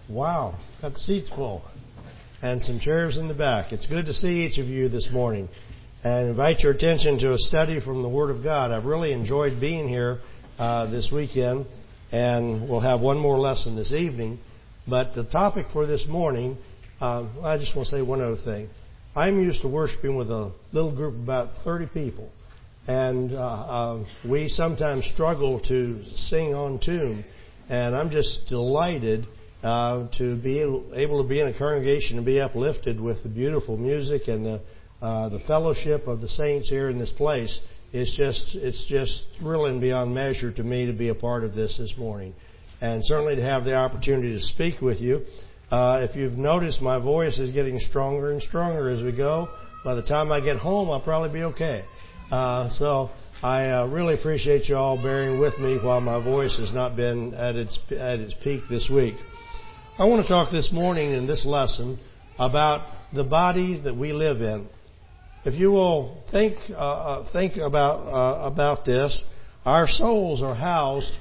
Wow, got the seats full and some chairs in the back. It's good to see each of you this morning and invite your attention to a study from the Word of God. I've really enjoyed being here this weekend, and we'll have one more lesson this evening. But the topic for this morning, I just want to say one other thing. I'm used to worshiping with a little group of about 30 people, and we sometimes struggle to sing on tune. And I'm just delighted to be able to be in a congregation and be uplifted with the beautiful music and the fellowship of the saints here in this place. It's just thrilling beyond measure to me to be a part of this morning, and certainly to have the opportunity to speak with you. If you've noticed, my voice is getting stronger and stronger as we go. By the time I get home, I'll probably be okay. So I really appreciate you all bearing with me while my voice has not been at its peak this week. I want to talk this morning in this lesson about the body that we live in. If you will think about this, our souls are housed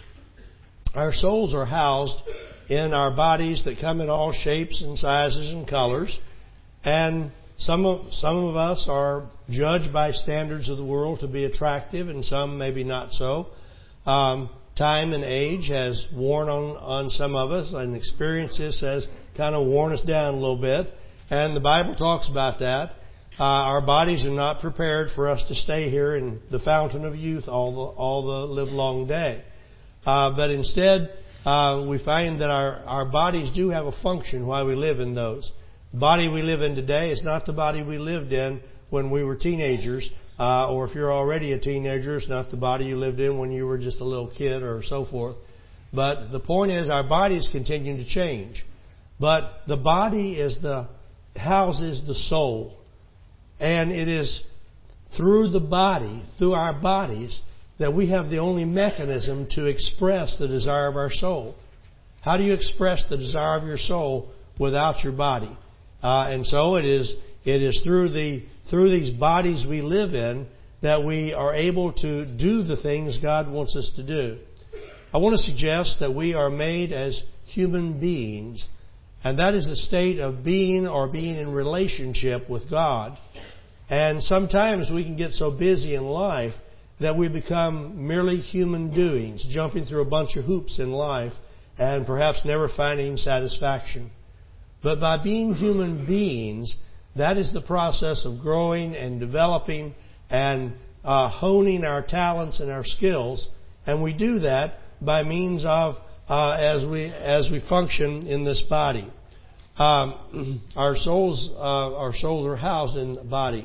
in our bodies that come in all shapes and sizes and colors, and some of us are judged by standards of the world to be attractive, and some maybe not so. Time and age has worn on some of us, and experiences has kind of worn us down a little bit. And the Bible talks about that. Our bodies are not prepared for us to stay here in the fountain of youth all the live long day. But instead, we find that our bodies do have a function while we live in those. The body we live in today is not the body we lived in when we were teenagers, or if you're already a teenager, it's not the body you lived in when you were just a little kid or so forth. But the point is, our bodies continue to change. But the body houses the soul. And it is through the body, through our bodies, that we have the only mechanism to express the desire of our soul. How do you express the desire of your soul without your body? And so it is through these bodies we live in that we are able to do the things God wants us to do. I want to suggest that we are made as human beings, and that is a state of being or being in relationship with God. And sometimes we can get so busy in life that we become merely human doings, jumping through a bunch of hoops in life and perhaps never finding satisfaction. But by being human beings, that is the process of growing and developing and honing our talents and our skills. And we do that by means of as we function in this body. Our souls are housed in the body.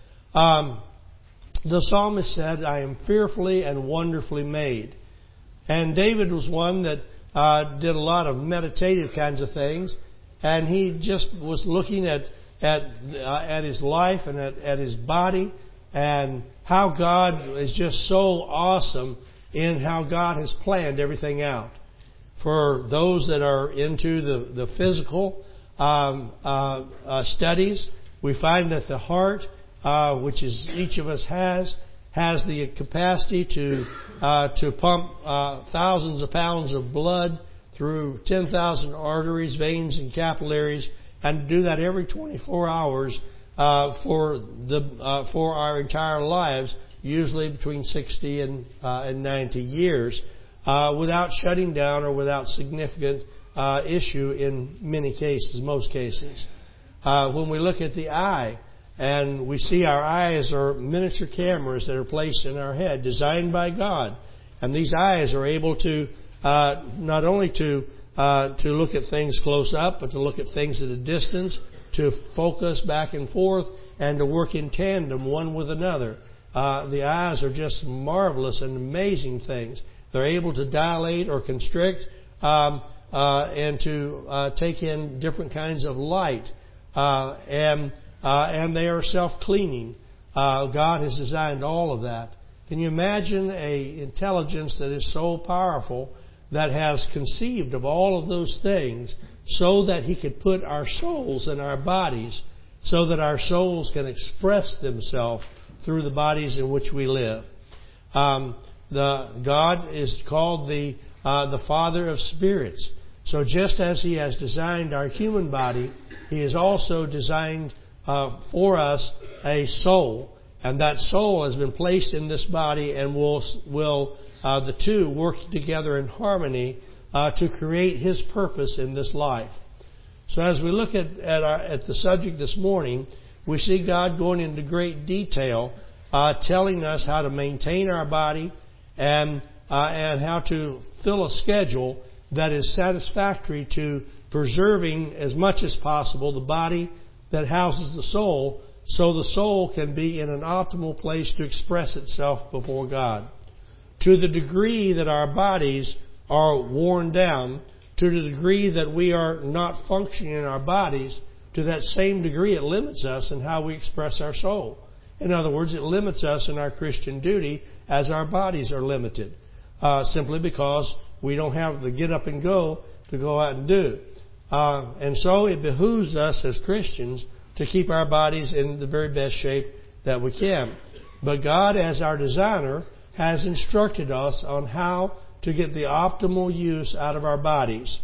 The psalmist said, "I am fearfully and wonderfully made." And David was one that did a lot of meditative kinds of things, and he just was looking at his life and at his body, and how God is just so awesome in how God has planned everything out. For those that are into the physical studies, we find that the heart, which is each of us has the capacity to pump thousands of pounds of blood through 10,000 arteries, veins, and capillaries, and do that every 24 hours for our entire lives, usually between 60 and 90 years, without shutting down or without significant issue in most cases. When we look at the eye, and we see our eyes are miniature cameras that are placed in our head, designed by God. And these eyes are able to not only to look at things close up, but to look at things at a distance, to focus back and forth, and to work in tandem one with another. The eyes are just marvelous and amazing things. They're able to dilate or constrict and to take in different kinds of light. And they are self-cleaning. God has designed all of that. Can you imagine an intelligence that is so powerful that has conceived of all of those things so that He could put our souls in our bodies so that our souls can express themselves through the bodies in which we live? God is called the Father of spirits. So just as He has designed our human body, He has also designed for us a soul. And that soul has been placed in this body and will the two work together in harmony to create His purpose in this life. So as we look at the subject this morning, we see God going into great detail, telling us how to maintain our body and how to fill a schedule that is satisfactory to preserving as much as possible the body that houses the soul, so the soul can be in an optimal place to express itself before God. To the degree that our bodies are worn down, to the degree that we are not functioning in our bodies, to that same degree it limits us in how we express our soul. In other words, it limits us in our Christian duty as our bodies are limited, simply because we don't have the get up and go to go out and do. And so it behooves us as Christians to keep our bodies in the very best shape that we can. But God, as our designer, has instructed us on how to get the optimal use out of our bodies.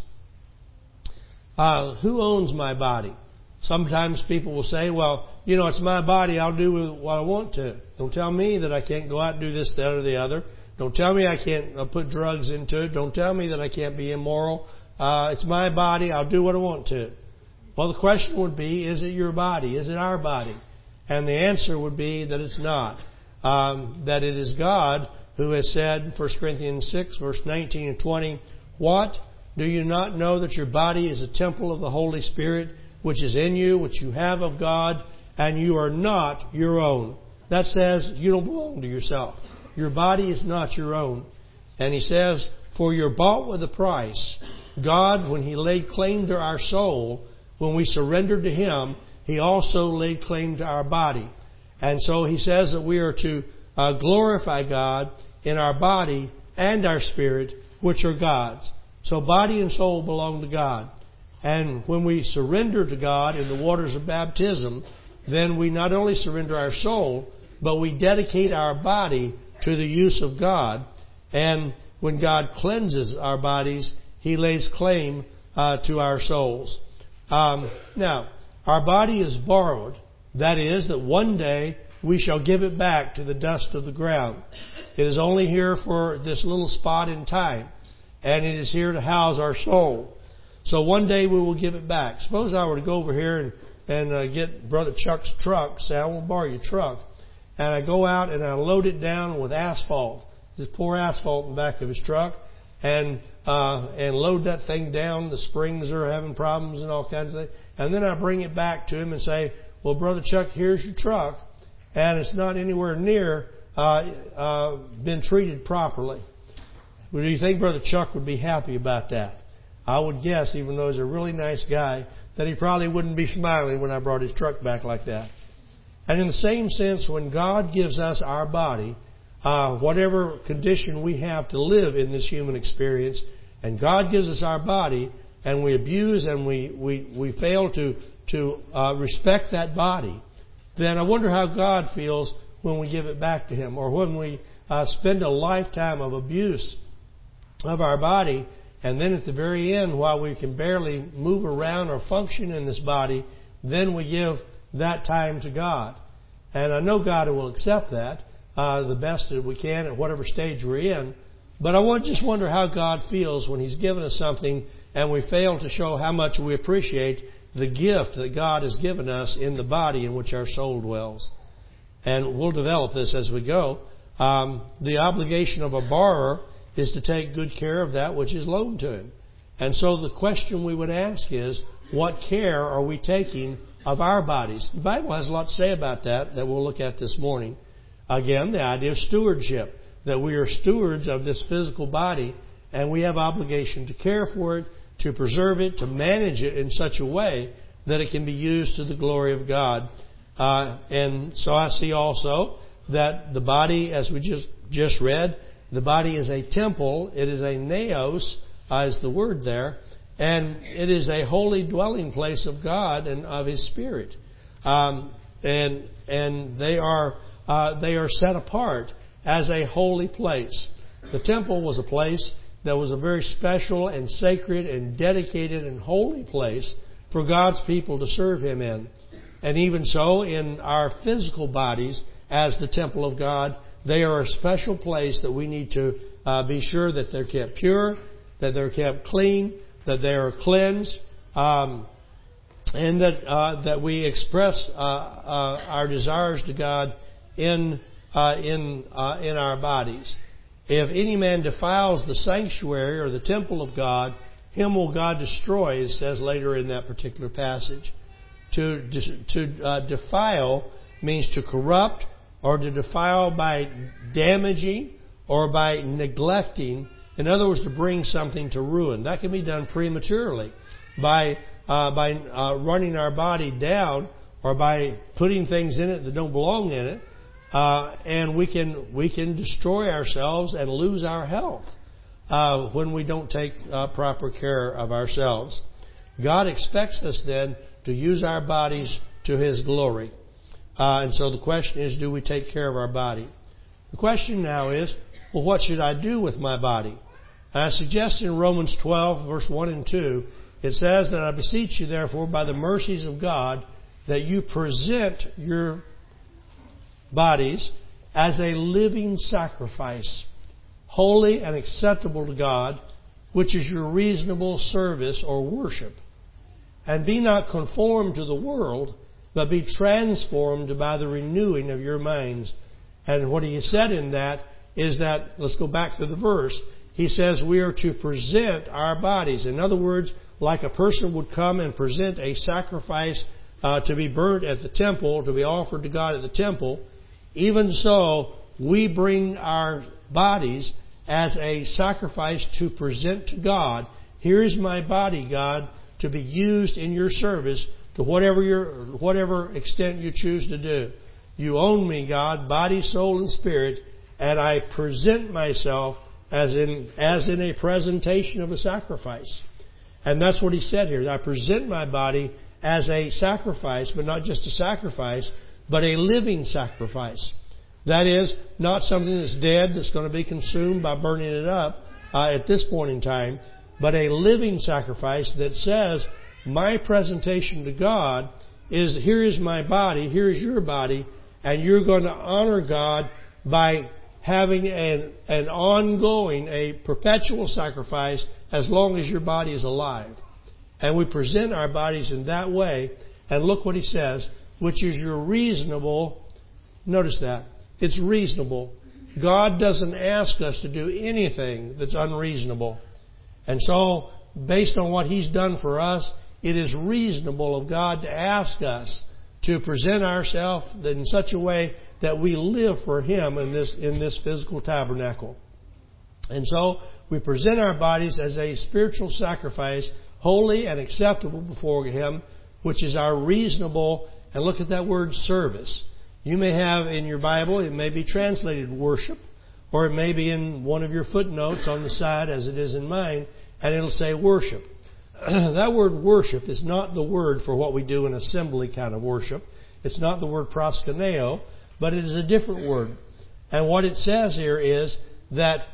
Who owns my body? Sometimes people will say, well, it's my body, I'll do what I want to. Don't tell me that I can't go out and do this, that, or the other. Don't tell me I can't put drugs into it. Don't tell me that I can't be immoral. It's my body, I'll do what I want to. Well, the question would be, is it your body? Is it our body? And the answer would be that it's not. That it is God who has said, 1 Corinthians 6, verse 19 and 20, "What? Do you not know that your body is a temple of the Holy Spirit, which is in you, which you have of God, and you are not your own?" That says you don't belong to yourself. Your body is not your own. And He says, "For you're bought with a price." God, when He laid claim to our soul, when we surrendered to Him, He also laid claim to our body. And so He says that we are to glorify God in our body and our spirit, which are God's. So body and soul belong to God. And when we surrender to God in the waters of baptism, then we not only surrender our soul, but we dedicate our body to the use of God. And when God cleanses our bodies, He lays claim to our souls. Now, our body is borrowed. That is, that one day we shall give it back to the dust of the ground. It is only here for this little spot in time, and it is here to house our soul. So one day we will give it back. Suppose I were to go over here and get Brother Chuck's truck, say, "I will borrow your truck," and I go out and I load it down with asphalt. Just pour asphalt in the back of his truck, and load that thing down. The springs are having problems and all kinds of things. And then I bring it back to him and say, "Well, Brother Chuck, here's your truck, and it's not anywhere near been treated properly." Well, do you think Brother Chuck would be happy about that? I would guess, even though he's a really nice guy, that he probably wouldn't be smiling when I brought his truck back like that. And in the same sense, when God gives us our body, whatever condition we have to live in this human experience, and God gives us our body, and we abuse and we fail to respect that body, then I wonder how God feels when we give it back to Him, or when we spend a lifetime of abuse of our body, and then at the very end, while we can barely move around or function in this body, then we give that time to God. And I know God will accept that the best that we can at whatever stage we're in. But I just wonder how God feels when He's given us something and we fail to show how much we appreciate the gift that God has given us in the body in which our soul dwells. And we'll develop this as we go. The obligation of a borrower is to take good care of that which is loaned to him. And so the question we would ask is, what care are we taking of our bodies? The Bible has a lot to say about that we'll look at this morning. Again, the idea of stewardship, that we are stewards of this physical body, and we have obligation to care for it, to preserve it, to manage it in such a way that it can be used to the glory of God. And so I see also that the body, as we just read, the body is a temple. It is a naos, is the word there, and it is a holy dwelling place of God and of His Spirit. And they are set apart as a holy place. The temple was a place that was a very special and sacred and dedicated and holy place for God's people to serve Him in. And even so, in our physical bodies, as the temple of God, they are a special place that we need to be sure that they're kept pure, that they're kept clean, that they are cleansed, and that we express our desires to God in our bodies. If any man defiles the sanctuary or the temple of God, him will God destroy, it says later in that particular passage. To defile means to corrupt, or to defile by damaging or by neglecting. In other words, to bring something to ruin. That can be done prematurely by running our body down, or by putting things in it that don't belong in it, and we can destroy ourselves and lose our health when we don't take proper care of ourselves. God expects us then to use our bodies to His glory. And so the question is, do we take care of our body? The question now is, well, what should I do with my body? And I suggest in Romans 12, verse 1 and 2, it says that I beseech you, therefore, by the mercies of God, that you present your bodies as a living sacrifice, holy and acceptable to God, which is your reasonable service or worship. And be not conformed to the world, but be transformed by the renewing of your minds. And what he said in that is that, let's go back to the verse, he says we are to present our bodies. In other words, like a person would come and present a sacrifice to be burnt at the temple, to be offered to God at the temple, even so we bring our bodies as a sacrifice to present to God. Here is my body, God, to be used in your service to whatever extent you choose to do. You own me, God, body, soul, and spirit, and I present myself as in a presentation of a sacrifice. And that's what he said here. I present my body as a sacrifice, but not just a sacrifice, but a living sacrifice. That is, not something that's dead, that's going to be consumed by burning it up at this point in time, but a living sacrifice that says, my presentation to God is, here is my body, here is your body, and you're going to honor God by having an ongoing, a perpetual sacrifice as long as your body is alive. And we present our bodies in that way, and look what he says, which is your reasonable, notice that, it's reasonable. God doesn't ask us to do anything that's unreasonable. And so, based on what He's done for us, it is reasonable of God to ask us to present ourselves in such a way that we live for Him in this physical tabernacle. And so, we present our bodies as a spiritual sacrifice, holy and acceptable before Him, which is our reasonable, and look at that word, service. You may have in your Bible, it may be translated worship, or it may be in one of your footnotes on the side, as it is in mine, and it'll say worship. That word worship is not the word for what we do in assembly kind of worship. It's not the word proskuneo, but it is a different word. And what it says here is that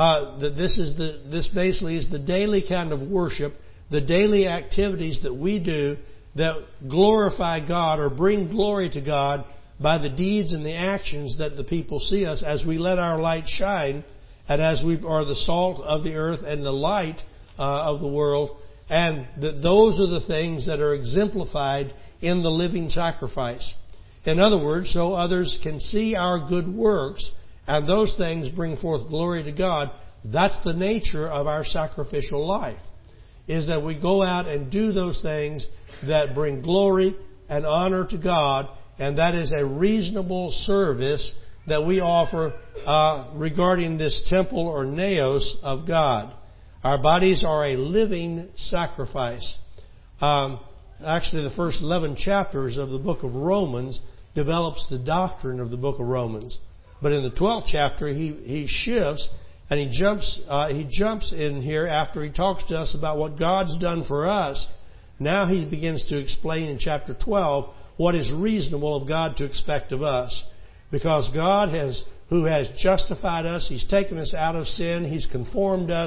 this basically is the daily kind of worship, the daily activities that we do that glorify God or bring glory to God by the deeds and the actions that the people see us as we let our light shine, and as we are the salt of the earth and the light of the world, and that those are the things that are exemplified in the living sacrifice. In other words, so others can see our good works, and those things bring forth glory to God. That's the nature of our sacrificial life, is that we go out and do those things that bring glory and honor to God, and that is a reasonable service that we offer regarding this temple or naos of God. Our bodies are a living sacrifice. Actually, the first 11 chapters of the book of Romans develops the doctrine of the book of Romans. But in the 12th chapter, he shifts and he jumps in here after he talks to us about what God's done for us. Now he begins to explain in chapter 12 what is reasonable of God to expect of us. Because God who has justified us, He's taken us out of sin, He's conformed us,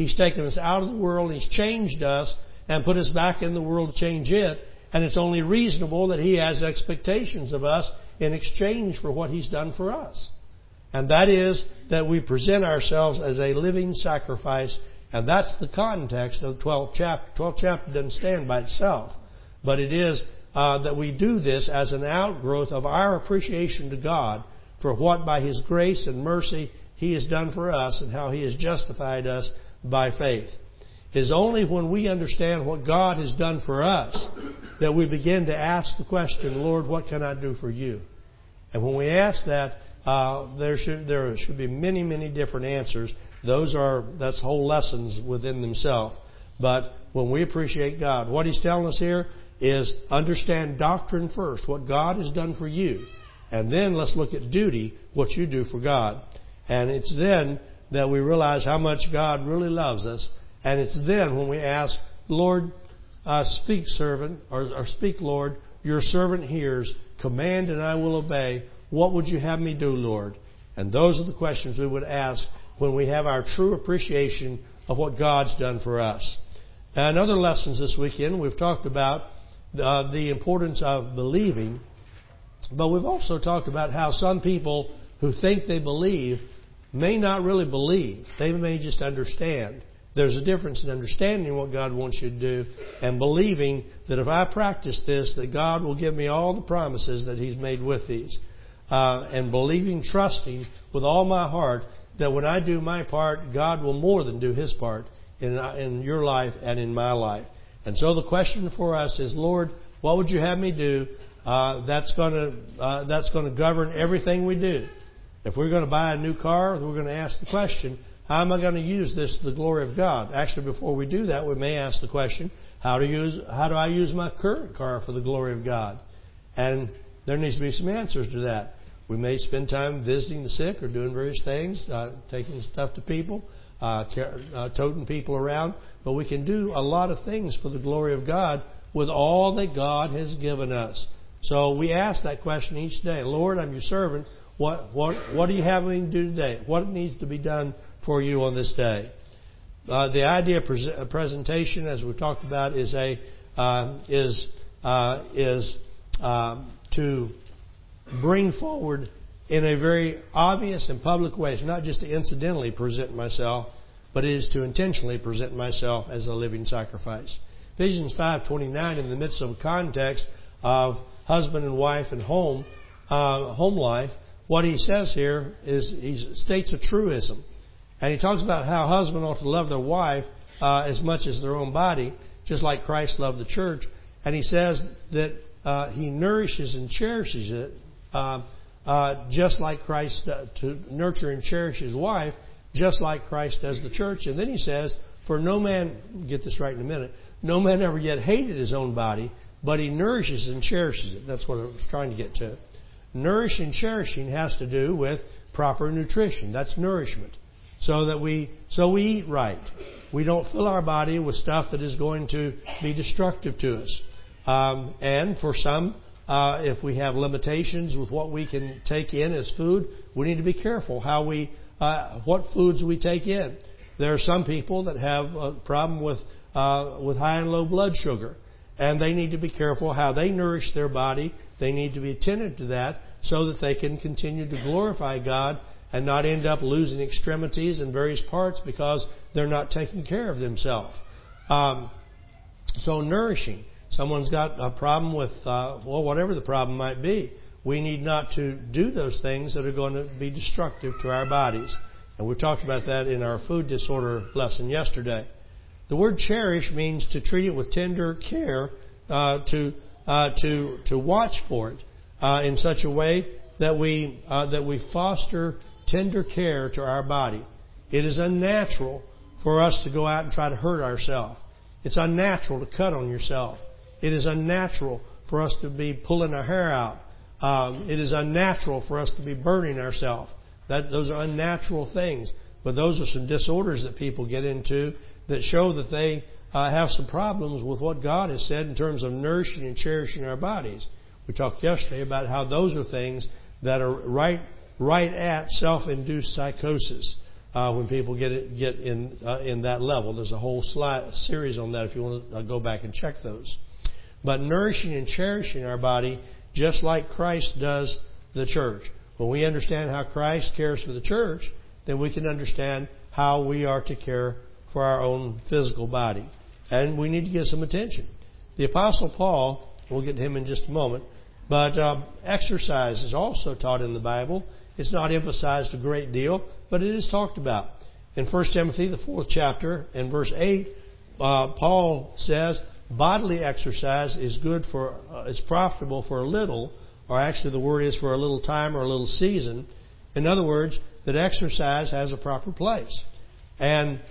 He's taken us out of the world. He's changed us and put us back in the world to change it. And it's only reasonable that He has expectations of us in exchange for what He's done for us. And that is that we present ourselves as a living sacrifice. And that's the context of the 12th chapter. 12th chapter doesn't stand by itself. But it is that we do this as an outgrowth of our appreciation to God for what by His grace and mercy He has done for us and how He has justified us by faith. It is only when we understand what God has done for us that we begin to ask the question, Lord, what can I do for You? And when we ask that, there should be many, many different answers. That's whole lessons within themselves. But when we appreciate God, what He's telling us here is understand doctrine first, what God has done for you. And then let's look at duty, what you do for God. And it's then that we realize how much God really loves us. And it's then when we ask, Lord, speak, servant, or speak, Lord, your servant hears. Command and I will obey. What would you have me do, Lord? And those are the questions we would ask when we have our true appreciation of what God's done for us. And other lessons this weekend, we've talked about the importance of believing. But we've also talked about how some people who think they believe may not really believe. They may just understand. There's a difference in understanding what God wants you to do and believing that if I practice this, that God will give me all the promises that He's made with these. And believing, trusting with all my heart that when I do my part, God will more than do His part in your life and in my life. And so the question for us is, Lord, what would you have me do? That's going to govern everything we do. If we're going to buy a new car, we're going to ask the question, how am I going to use this to the glory of God? Actually, before we do that, we may ask the question, how do I use my current car for the glory of God? And there needs to be some answers to that. We may spend time visiting the sick or doing various things, taking stuff to people, toting people around. But we can do a lot of things for the glory of God with all that God has given us. So we ask that question each day. Lord, I'm your servant. What do you have me to do today? What needs to be done for you on this day? The idea of presentation, as we talked about, is to bring forward in a very obvious and public way. It's not just to incidentally present myself, but it is to intentionally present myself as a living sacrifice. Ephesians 5:29, in the midst of a context of husband and wife and home life, what he says here is he states a truism. And he talks about how husband ought to love their wife as much as their own body, just like Christ loved the church. And he says that he nourishes and cherishes it just like Christ, to nurture and cherish his wife, just like Christ does the church. And then he says, for no man, get this right in a minute, no man ever yet hated his own body, but he nourishes and cherishes it. That's what I was trying to get to. Nourish and cherishing has to do with proper nutrition. That's nourishment. So we eat right. We don't fill our body with stuff that is going to be destructive to us. And for some, if we have limitations with what we can take in as food, we need to be careful what foods we take in. There are some people that have a problem with high and low blood sugar, and they need to be careful how they nourish their body. They need to be attentive to that so that they can continue to glorify God and not end up losing extremities in various parts because they're not taking care of themselves. So nourishing. Someone's got a problem with, whatever the problem might be. We need not to do those things that are going to be destructive to our bodies. And we talked about that in our food disorder lesson yesterday. The word cherish means to treat it with tender care, to watch for it in such a way that we foster tender care to our body. It is unnatural for us to go out and try to hurt ourselves. It's unnatural to cut on yourself. It is unnatural for us to be pulling our hair out. It is unnatural for us to be burning ourselves. Those are unnatural things. But those are some disorders that people get into that show that they have some problems with what God has said in terms of nourishing and cherishing our bodies. We talked yesterday about how those are things that are right at self-induced psychosis. when people get in that level. There's a whole series on that if you want to go back and check those. But nourishing and cherishing our body just like Christ does the church. When we understand how Christ cares for the church, then we can understand how we are to care for our own physical body. And we need to give some attention. The Apostle Paul, we'll get to him in just a moment, but exercise is also taught in the Bible. It's not emphasized a great deal, but it is talked about. In 1 Timothy, the 4th chapter, and verse 8, Paul says, bodily exercise is good it's profitable for a little, or actually the word is for a little time or a little season. In other words, that exercise has a proper place. And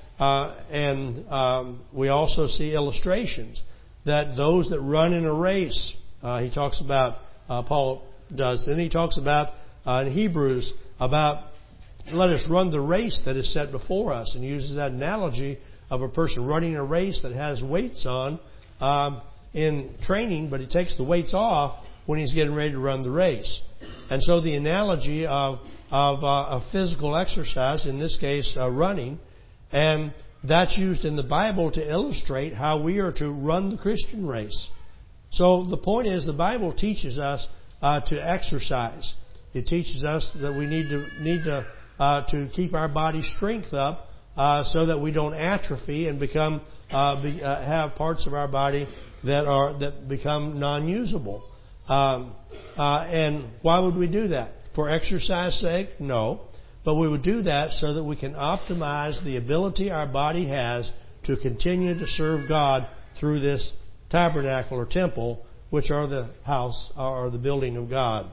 we also see illustrations that those that run in a race, he talks about, Paul does. Then he talks about in Hebrews about let us run the race that is set before us, and uses that analogy of a person running a race that has weights on in training, but he takes the weights off when he's getting ready to run the race. And so the analogy of physical exercise, in this case running, and that's used in the Bible to illustrate how we are to run the Christian race. So the point is, the Bible teaches us to exercise. It teaches us that we need to keep our body strength up so that we don't atrophy and become have parts of our body that become non-usable. And why would we do that? For exercise sake? No. But we would do that so that we can optimize the ability our body has to continue to serve God through this tabernacle or temple, which are the house or the building of God.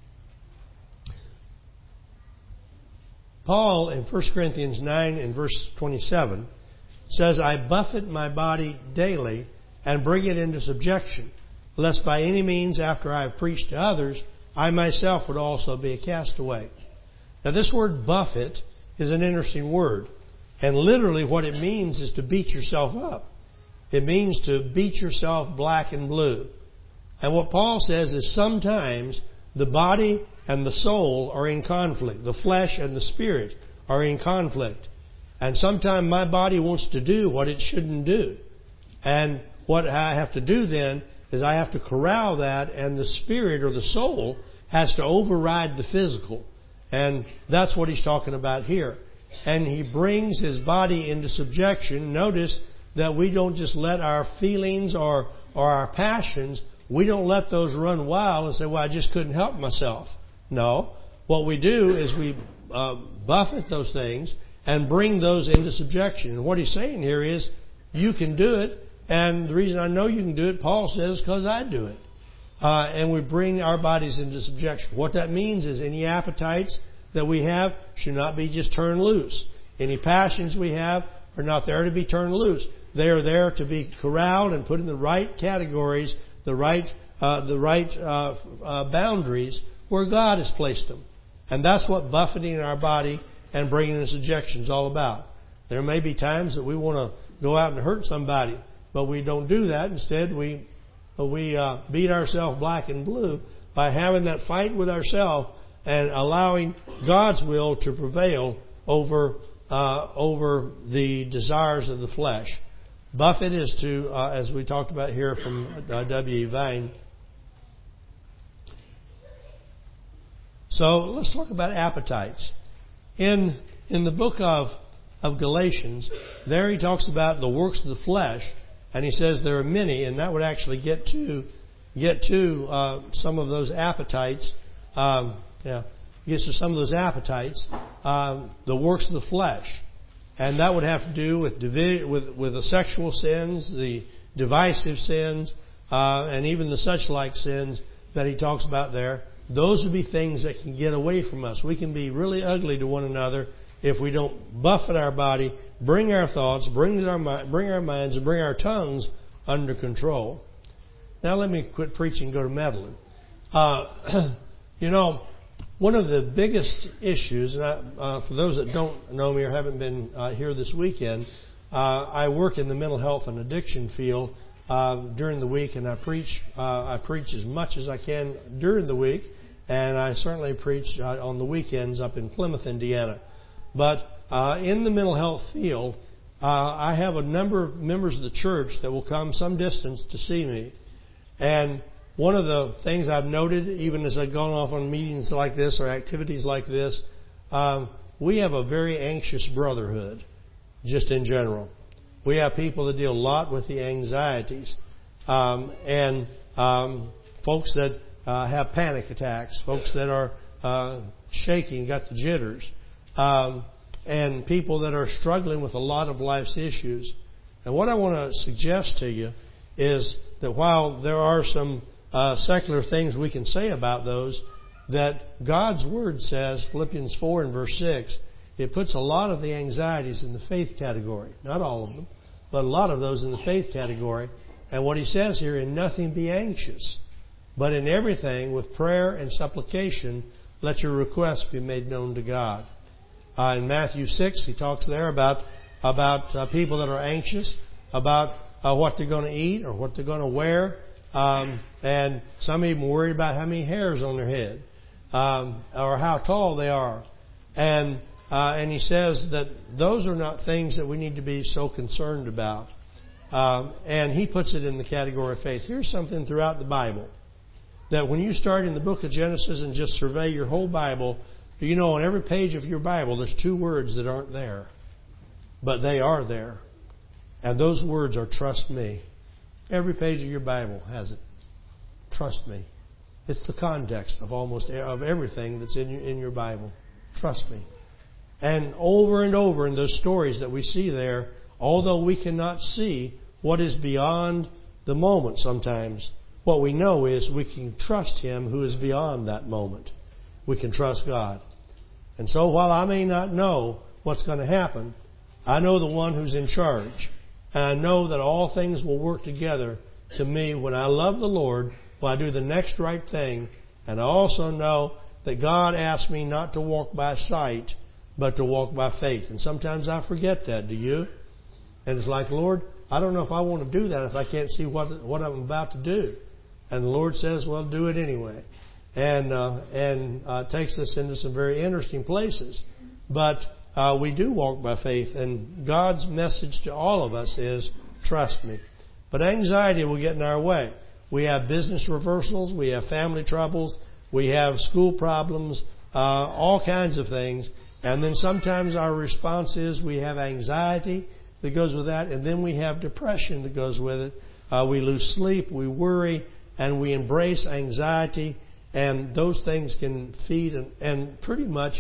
Paul in 1 Corinthians 9 and verse 27 says, I buffet my body daily and bring it into subjection, lest by any means after I have preached to others, I myself would also be a castaway. Now this word buffet is an interesting word. And literally what it means is to beat yourself up. It means to beat yourself black and blue. And what Paul says is sometimes the body and the soul are in conflict. The flesh and the spirit are in conflict. And sometimes my body wants to do what it shouldn't do. And what I have to do then is I have to corral that, and the spirit or the soul has to override the physical. And that's what he's talking about here. And he brings his body into subjection. Notice that we don't just let our feelings or our passions, we don't let those run wild and say, well, I just couldn't help myself. No. What we do is we buffet those things and bring those into subjection. And what he's saying here is, you can do it. And the reason I know you can do it, Paul says, because I do it. And we bring our bodies into subjection. What that means is any appetites that we have should not be just turned loose. Any passions we have are not there to be turned loose. They are there to be corralled and put in the right categories, the right boundaries where God has placed them. And that's what buffeting our body and bringing in subjection is all about. There may be times that we want to go out and hurt somebody, but we don't do that. Instead, we beat ourselves black and blue by having that fight with ourselves and allowing God's will to prevail over the desires of the flesh. Buffet is to, as we talked about here from W.E. Vine. So let's talk about appetites. In the book of Galatians, there he talks about the works of the flesh, and he says there are many, and that would actually get to some of those appetites. Gets to some of those appetites, the works of the flesh, and that would have to do with the sexual sins, the divisive sins, and even the such like sins that he talks about there. Those would be things that can get away from us. We can be really ugly to one another if we don't buffet our body, bring our thoughts, bring our minds, and bring our tongues under control. Now let me quit preaching and go to meddling. One of the biggest issues, and for those that don't know me or haven't been here this weekend, I work in the mental health and addiction field during the week, and I preach as much as I can during the week, and I certainly preach on the weekends up in Plymouth, Indiana. But in the mental health field, I have a number of members of the church that will come some distance to see me. And one of the things I've noted, even as I've gone off on meetings like this or activities like this, we have a very anxious brotherhood, just in general. We have people that deal a lot with the anxieties, and folks that have panic attacks, folks that are shaking, got the jitters, and people that are struggling with a lot of life's issues. And what I want to suggest to you is that while there are some secular things we can say about those, that God's Word says, Philippians 4 and verse 6, it puts a lot of the anxieties in the faith category. Not all of them, but a lot of those in the faith category. And what he says here, in nothing be anxious, but in everything with prayer and supplication, let your requests be made known to God. In Matthew 6, he talks there about people that are anxious, about what they're going to eat or what they're going to wear. And some even worried about how many hairs on their head, or how tall they are. And he says that those are not things that we need to be so concerned about. And he puts it in the category of faith. Here's something throughout the Bible that when you start in the book of Genesis and just survey your whole Bible, you know on every page of your Bible there's two words that aren't there, but they are there. And those words are trust me. Every page of your Bible has it. Trust me. It's the context of everything that's in your Bible. Trust me. And over in those stories that we see there, although we cannot see what is beyond the moment sometimes, what we know is we can trust Him who is beyond that moment. We can trust God. And so while I may not know what's going to happen, I know the one who's in charge. And I know that all things will work together to me when I love the Lord, when I do the next right thing. And I also know that God asks me not to walk by sight, but to walk by faith. And sometimes I forget that. Do you? And it's like, Lord, I don't know if I want to do that if I can't see what I'm about to do. And the Lord says, well, do it anyway. And takes us into some very interesting places. But we do walk by faith. And God's message to all of us is, trust me. But anxiety will get in our way. We have business reversals. We have family troubles. We have school problems. All kinds of things. And then sometimes our response is we have anxiety that goes with that. And then we have depression that goes with it. We lose sleep. We worry. And we embrace anxiety. And those things can feed and pretty much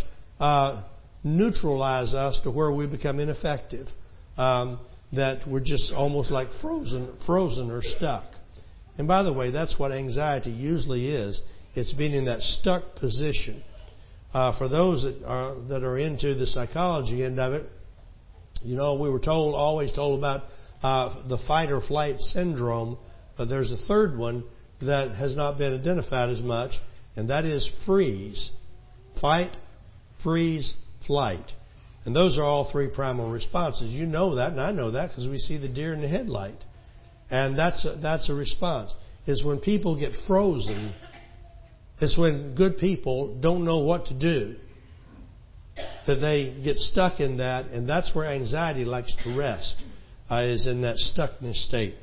neutralize us to where we become ineffective. That we're just almost like frozen or stuck. And by the way, that's what anxiety usually is. It's being in that stuck position. For those that are into the psychology end of it, you know, we were always told about the fight or flight syndrome, but there's a third one that has not been identified as much, and that is freeze. Fight, freeze, flight. And those are all three primal responses. You know that, and I know that because we see the deer in the headlight. And that's a response. It's when people get frozen. It's when good people don't know what to do, that they get stuck in that, and that's where anxiety likes to rest, is in that stuckness state.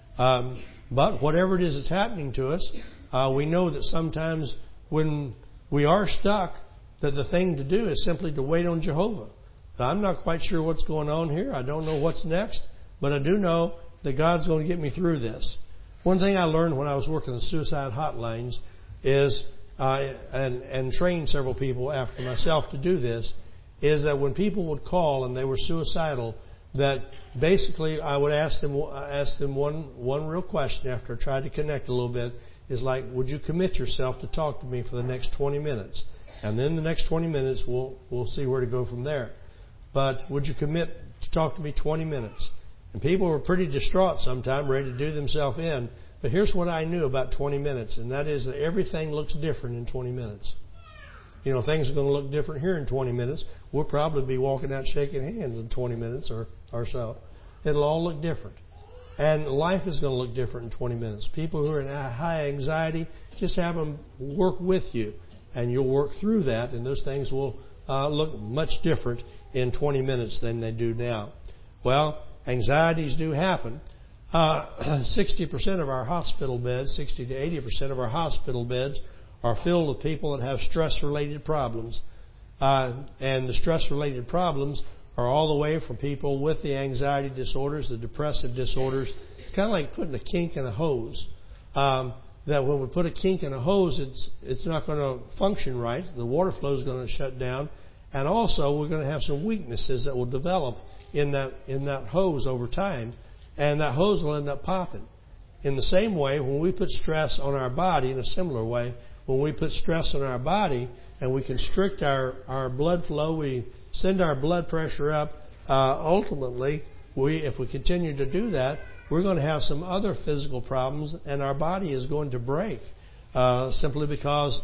But whatever it is that's happening to us, we know that sometimes when we are stuck, that the thing to do is simply to wait on Jehovah. I'm not quite sure what's going on here. I don't know what's next, but I do know that God's going to get me through this. One thing I learned when I was working the suicide hotlines is, and trained several people after myself to do this, is that when people would call and they were suicidal, that basically I would ask them one real question after I tried to connect a little bit, is like, would you commit yourself to talk to me for the next 20 minutes? And then the next 20 minutes we'll see where to go from there. But would you commit to talk to me 20 minutes? And people were pretty distraught sometimes, ready to do themselves in. But here's what I knew about 20 minutes, and that is that everything looks different in 20 minutes. You know, things are going to look different here in 20 minutes. We'll probably be walking out shaking hands in 20 minutes or so. It'll all look different. And life is going to look different in 20 minutes. People who are in high anxiety, just have them work with you. And you'll work through that, and those things will look much different in 20 minutes than they do now. Well, anxieties do happen. 60% of our hospital beds, 60 to 80% of our hospital beds are filled with people that have stress-related problems. And the stress-related problems are all the way from people with the anxiety disorders, the depressive disorders. It's kind of like putting a kink in a hose. That when we put a kink in a hose, it's not going to function right. The water flow is going to shut down. And also, we're going to have some weaknesses that will develop in that hose over time. And that hose will end up popping. In the same way, when we put stress on our body, in a similar way, when we put stress on our body and we constrict our blood flow, we send our blood pressure up, ultimately, if we continue to do that, we're going to have some other physical problems, and our body is going to break, simply because,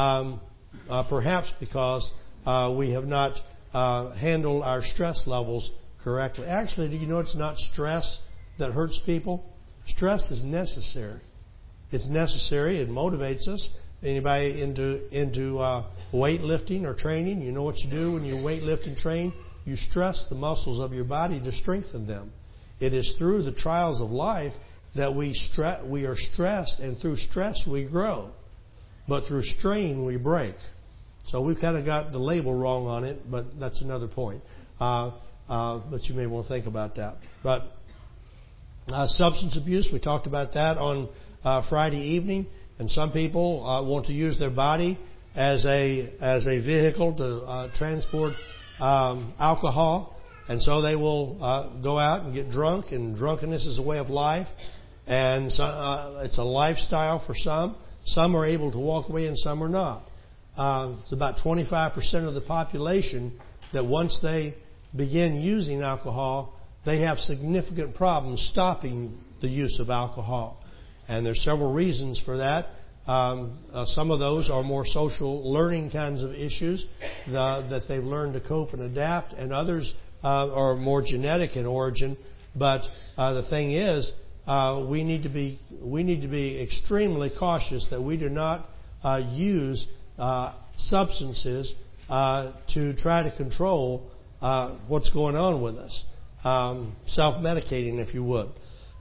perhaps because we have not handled our stress levels correctly. Actually, do you know it's not stress that hurts people? Stress is necessary. It's necessary. It motivates us. Anybody into weightlifting or training, you know what you do when you weightlift and train? You stress the muscles of your body to strengthen them. It is through the trials of life that we are stressed, and through stress we grow. But through strain we break. So we've kind of got the label wrong on it, but that's another point. But you may want to think about that. But substance abuse, we talked about that on Friday evening. And some people want to use their body as a vehicle to transport alcohol. And so they will go out and get drunk, and drunkenness is a way of life. And so, it's a lifestyle for some. Some are able to walk away and some are not. It's about 25% of the population that once they begin using alcohol, they have significant problems stopping the use of alcohol. And there's several reasons for that. Some of those are more social learning kinds of issues that they've learned to cope and adapt, and others are more genetic in origin. But the thing is, we need to be extremely cautious that we do not use substances to try to control what's going on with us. Self-medicating, if you would.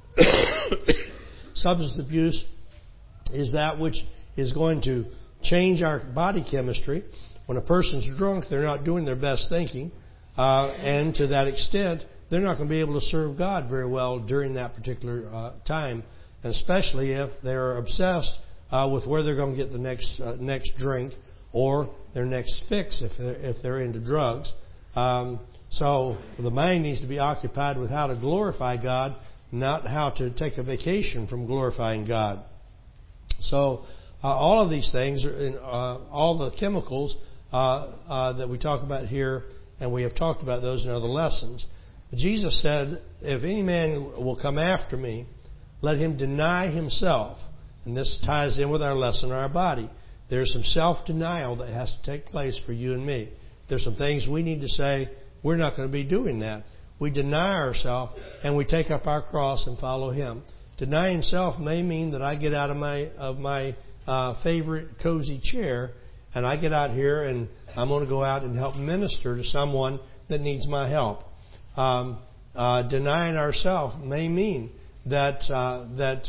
Substance abuse is that which is going to change our body chemistry. When a person's drunk, they're not doing their best thinking. And to that extent, they're not going to be able to serve God very well during that particular time, especially if they're obsessed with where they're going to get the next drink or their next fix if they're into drugs. So the mind needs to be occupied with how to glorify God, not how to take a vacation from glorifying God. So all of these things, all the chemicals that we talk about here, and we have talked about those in other lessons. Jesus said, if any man will come after me, let him deny himself. And this ties in with our lesson on our body. There's some self-denial that has to take place for you and me. There's some things we need to say, we're not going to be doing that. We deny ourselves and we take up our cross and follow Him. Denying self may mean that I get out of my favorite cozy chair and I get out here and I'm going to go out and help minister to someone that needs my help. Denying ourselves may mean that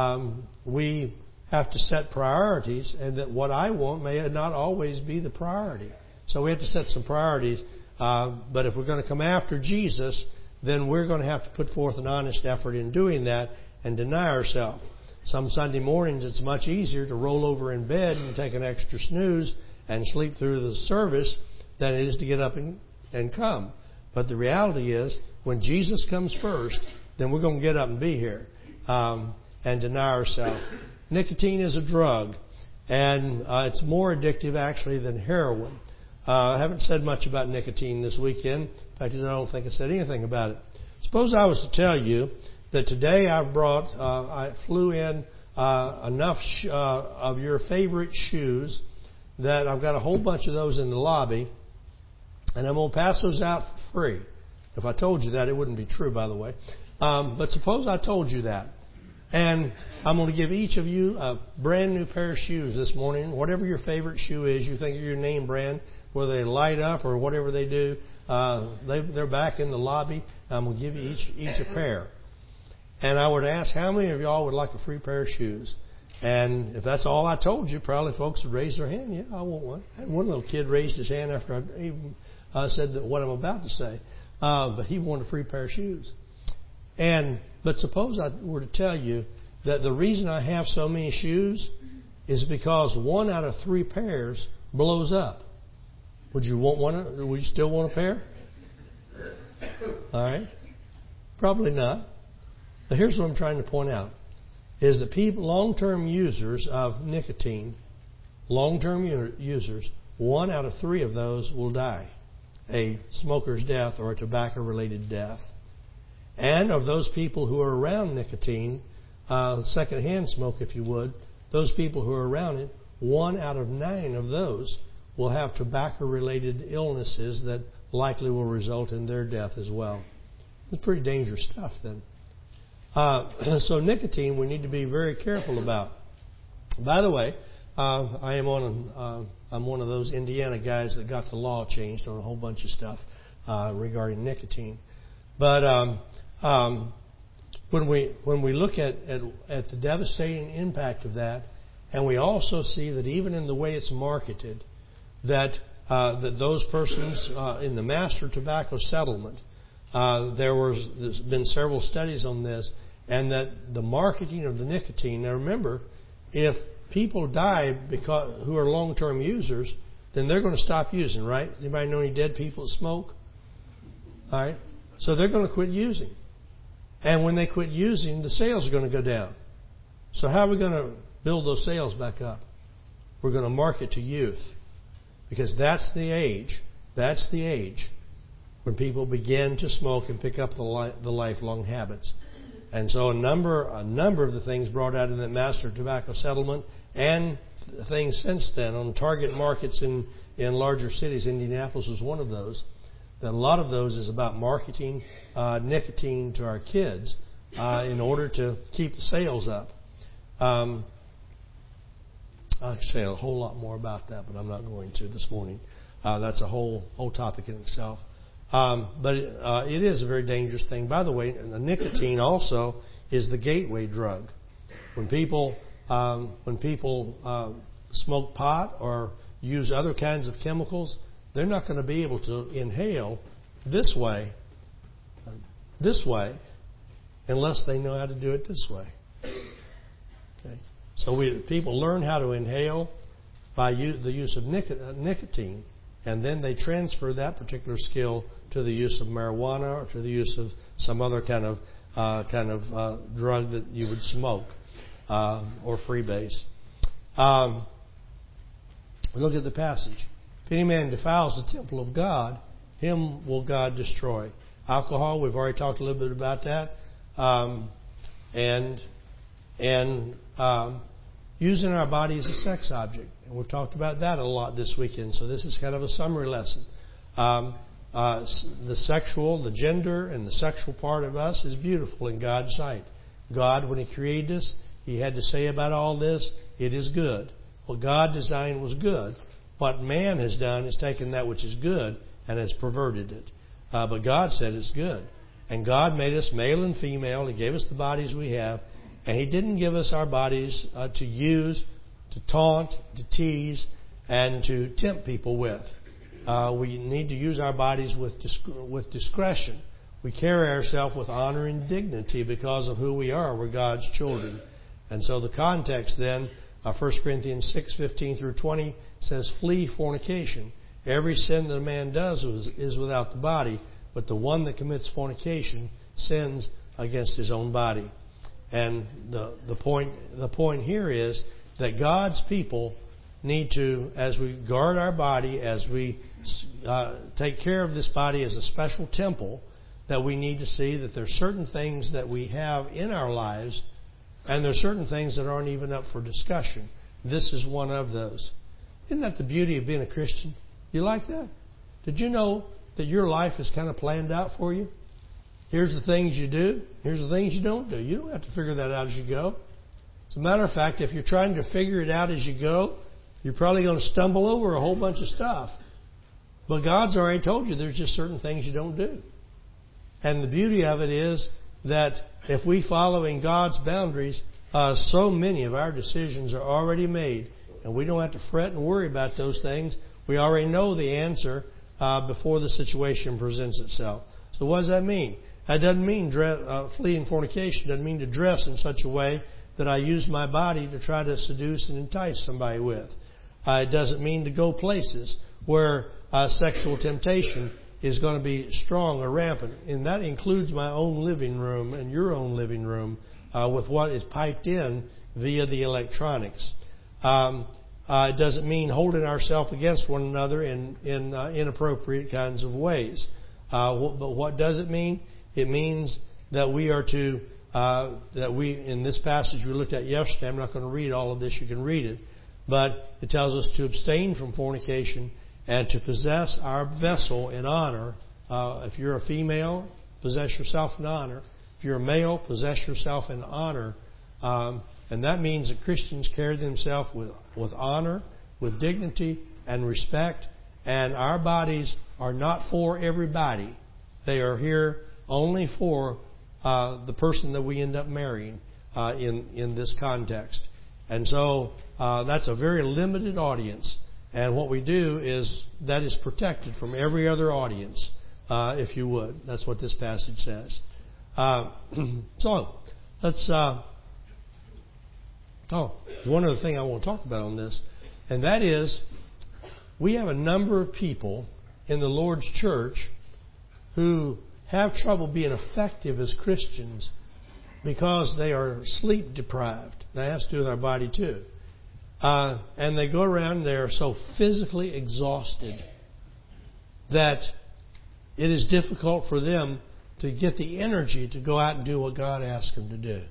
we have to set priorities, and that what I want may not always be the priority. So we have to set some priorities. But if we're going to come after Jesus, then we're going to have to put forth an honest effort in doing that and deny ourselves. Some Sunday mornings it's much easier to roll over in bed and take an extra snooze and sleep through the service than it is to get up and come. But the reality is, when Jesus comes first, then we're going to get up and be here and deny ourselves. Nicotine is a drug, and it's more addictive actually than heroin. I haven't said much about nicotine this weekend. In fact, I don't think I said anything about it. Suppose I was to tell you that today I flew in enough of your favorite shoes that I've got a whole bunch of those in the lobby, and I'm going to pass those out for free. If I told you that, it wouldn't be true, by the way. But suppose I told you that. And I'm going to give each of you a brand new pair of shoes this morning. Whatever your favorite shoe is, you think of your name brand, where they light up or whatever they do. They're back in the lobby. I'm going to give you each a pair. And I would ask, how many of y'all would like a free pair of shoes? And if that's all I told you, probably folks would raise their hand. Yeah, I want one. I had one little kid raised his hand after I even said that what I'm about to say. But he wanted a free pair of shoes. But suppose I were to tell you that the reason I have so many shoes is because 1 out of 3 pairs blows up. Would you want one? Would you still want a pair? All right. Probably not. But here's what I'm trying to point out. Is that people, long-term users of nicotine, long-term users, 1 out of 3 of those will die. A smoker's death or a tobacco-related death. And of those people who are around nicotine, secondhand smoke if you would, those people who are around it, 1 out of 9 of those will have tobacco-related illnesses that likely will result in their death as well. It's pretty dangerous stuff then. So nicotine we need to be very careful about. By the way, I'm one of those Indiana guys that got the law changed on a whole bunch of stuff regarding nicotine. But when we look at the devastating impact of that, and we also see that even in the way it's marketed, that those persons in the master tobacco settlement, there's been several studies on this, and that the marketing of the nicotine. Now remember, if people die who are long-term users, then they're going to stop using, right? Anybody know any dead people that smoke? All right. So they're going to quit using. And when they quit using, the sales are going to go down. So how are we going to build those sales back up? We're going to market to youth. Because that's the age when people begin to smoke and pick up the lifelong habits. And so a number of the things brought out in the master tobacco settlement and things since then on target markets in larger cities, Indianapolis was one of those. That a lot of those is about marketing nicotine to our kids in order to keep the sales up. I'll say a whole lot more about that, but I'm not going to this morning. That's a whole topic in itself. But it is a very dangerous thing. By the way, nicotine also is the gateway drug. When people smoke pot or use other kinds of chemicals, they're not going to be able to inhale this way, unless they know how to do it this way. Okay. So people learn how to inhale by the use of nicotine, and then they transfer that particular skill to the use of marijuana or to the use of some other kind of drug that you would smoke or freebase. Look at the passage. If any man defiles the temple of God, him will God destroy. Alcohol, we've already talked a little bit about that. And using our body as a sex object. And we've talked about that a lot this weekend, so this is kind of a summary lesson. The gender and the sexual part of us is beautiful in God's sight. God, when He created us, He had to say about all this, it is good. What God designed was good. What man has done is taken that which is good and has perverted it. But God said it's good. And God made us male and female. He gave us the bodies we have. And He didn't give us our bodies to use, to taunt, to tease, and to tempt people with. We need to use our bodies with discretion. We carry ourselves with honor and dignity because of who we are. We're God's children. And so the context then, 1 Corinthians 6:15 through 20 says, flee fornication. Every sin that a man does is without the body, but the one that commits fornication sins against his own body. And the point here is that God's people need to, as we guard our body, as we take care of this body as a special temple, that we need to see that there's certain things that we have in our lives, and there's certain things that aren't even up for discussion. This is one of those. Isn't that the beauty of being a Christian? You like that? Did you know that your life is kind of planned out for you? Here's the things you do. Here's the things you don't do. You don't have to figure that out as you go. As a matter of fact, if you're trying to figure it out as you go, you're probably going to stumble over a whole bunch of stuff. But God's already told you there's just certain things you don't do. And the beauty of it is that if we follow in God's boundaries, so many of our decisions are already made, and we don't have to fret and worry about those things. We already know the answer before the situation presents itself. So what does that mean? That doesn't mean fleeing fornication. It doesn't mean to dress in such a way that I use my body to try to seduce and entice somebody with. It doesn't mean to go places where sexual temptation is going to be strong or rampant. And that includes my own living room and your own living room with what is piped in via the electronics. It doesn't mean holding ourselves against one another in inappropriate kinds of ways. But what does it mean? It means that we are to, in this passage we looked at yesterday, I'm not going to read all of this, you can read it, but it tells us to abstain from fornication and to possess our vessel in honor. If you're a female, possess yourself in honor. If you're a male, possess yourself in honor. And that means that Christians carry themselves with honor, with dignity, and respect. And our bodies are not for everybody. They are here only for the person that we end up marrying in this context. And so that's a very limited audience. And what we do is that is protected from every other audience, if you would. That's what this passage says. So let's... one other thing I want to talk about on this, and that is we have a number of people in the Lord's church who have trouble being effective as Christians because they are sleep deprived. That has to do with our body too. And they go around and they're so physically exhausted that it is difficult for them to get the energy to go out and do what God asks them to do.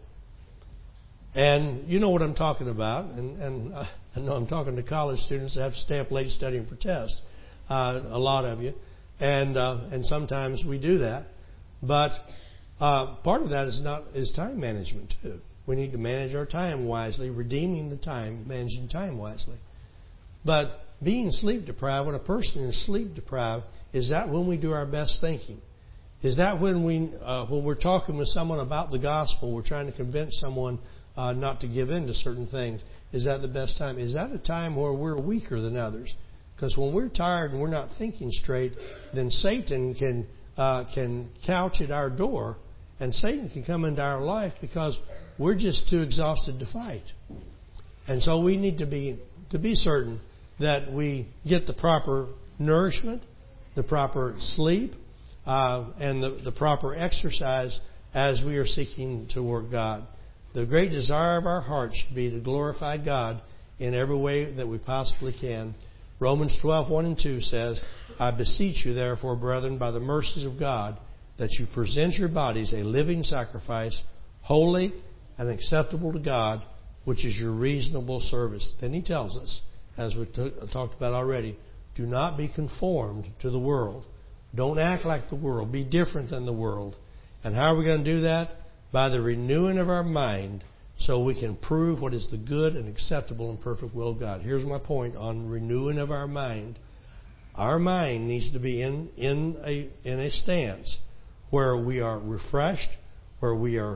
And you know what I'm talking about. And I know I'm talking to college students that have to stay up late studying for tests. A lot of you. And sometimes we do that. But part of that is time management too. We need to manage our time wisely, redeeming the time, managing time wisely. But being sleep deprived, when a person is sleep deprived, is that when we do our best thinking? Is that when we're talking with someone about the gospel, we're trying to convince someone not to give in to certain things? Is that the best time? Is that a time where we're weaker than others? Because when we're tired and we're not thinking straight, then Satan can couch at our door, and Satan can come into our life because we're just too exhausted to fight. And so we need to be certain that we get the proper nourishment, the proper sleep, and the proper exercise as we are seeking to work God. The great desire of our hearts should be to glorify God in every way that we possibly can. Romans 12:1 and 2 says, I beseech you therefore, brethren, by the mercies of God, that you present your bodies a living sacrifice, holy and acceptable to God, which is your reasonable service. Then he tells us, as we talked about already, do not be conformed to the world. Don't act like the world. Be different than the world. And how are we going to do that? By the renewing of our mind, so we can prove what is the good and acceptable and perfect will of God. Here's my point on renewing of our mind. Our mind needs to be in a stance where we are refreshed, where we are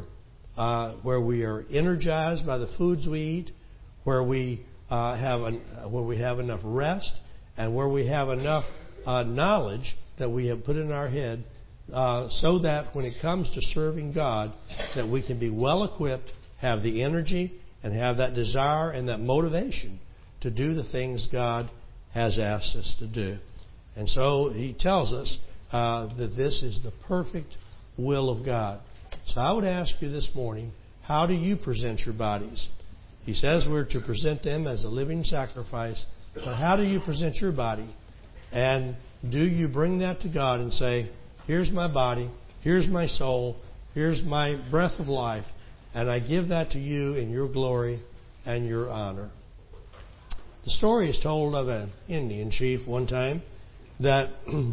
energized by the foods we eat, where we have enough rest, and where we have enough knowledge that we have put in our head, so that when it comes to serving God, that we can be well equipped, have the energy, and have that desire and that motivation to do the things God has asked us to do. And so he tells us that this is the perfect will of God. So I would ask you this morning, how do you present your bodies? He says we're to present them as a living sacrifice. But how do you present your body? And do you bring that to God and say, here's my body, here's my soul, here's my breath of life, and I give that to you in your glory and your honor. The story is told of an Indian chief one time that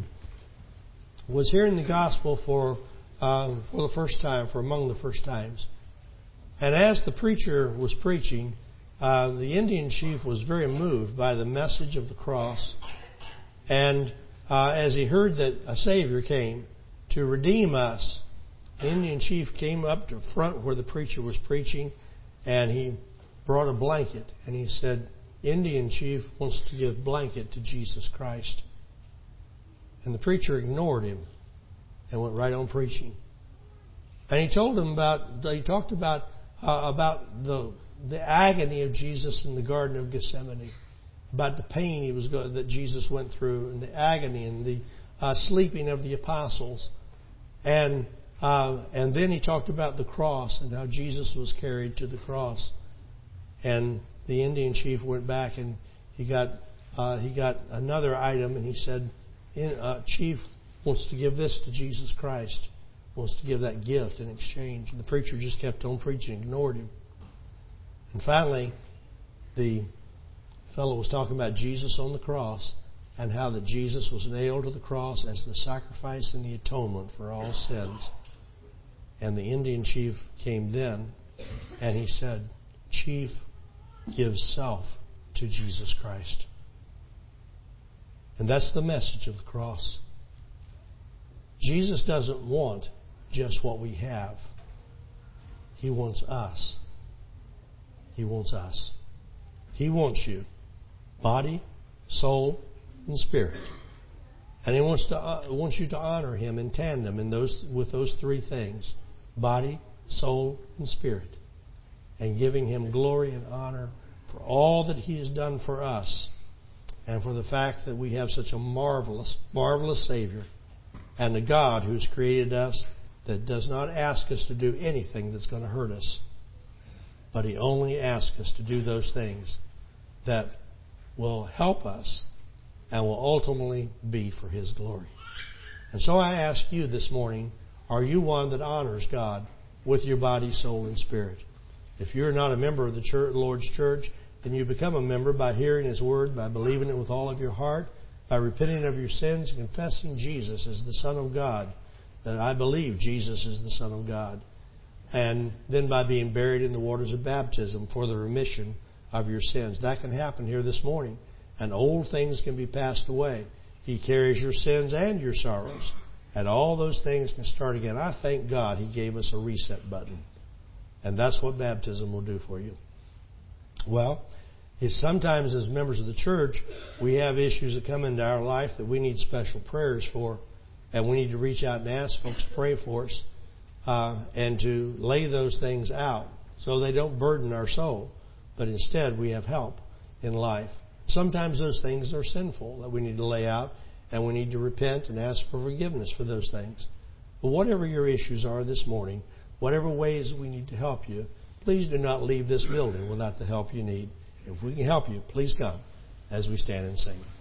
was hearing the gospel for the first time, for among the first times. And as the preacher was preaching, the Indian chief was very moved by the message of the cross. And as he heard that a Savior came to redeem us, the Indian chief came up to front where the preacher was preaching, and he brought a blanket, and he said, Indian chief wants to give blanket to Jesus Christ. And the preacher ignored him and went right on preaching. And he told him he talked about the agony of Jesus in the Garden of Gethsemane, about the pain that Jesus went through, and the agony and the sleeping of the apostles. And then he talked about the cross and how Jesus was carried to the cross. And the Indian chief went back and he got another item, and he said, Chief wants to give this to Jesus Christ, wants to give that gift in exchange. And the preacher just kept on preaching, ignored him. And finally, the fellow was talking about Jesus on the cross and how that Jesus was nailed to the cross as the sacrifice and the atonement for all sins. And the Indian chief came then and he said, Chief, give self to Jesus Christ. And that's the message of the cross. Jesus doesn't want just what we have. He wants us. He wants us. He wants you, body, soul, and spirit. And He wants you to honor Him in tandem with those three things, body, soul, and spirit. And giving Him glory and honor for all that He has done for us, and for the fact that we have such a marvelous, marvelous Savior, and a God who's created us that does not ask us to do anything that's going to hurt us, but He only asks us to do those things that will help us and will ultimately be for His glory. And so I ask you this morning, are you one that honors God with your body, soul, and spirit? If you're not a member of the Lord's church, then you become a member by hearing His Word, by believing it with all of your heart, by repenting of your sins and confessing Jesus as the Son of God, that I believe Jesus is the Son of God. And then by being buried in the waters of baptism for the remission of your sins. That can happen here this morning. And old things can be passed away. He carries your sins and your sorrows. And all those things can start again. I thank God He gave us a reset button. And that's what baptism will do for you. Well, sometimes as members of the church, we have issues that come into our life that we need special prayers for. And we need to reach out and ask folks to pray for us. And to lay those things out so they don't burden our soul. But instead we have help in life. Sometimes those things are sinful that we need to lay out, and we need to repent and ask for forgiveness for those things. But whatever your issues are this morning, whatever ways we need to help you, please do not leave this building without the help you need. If we can help you, please come as we stand and sing.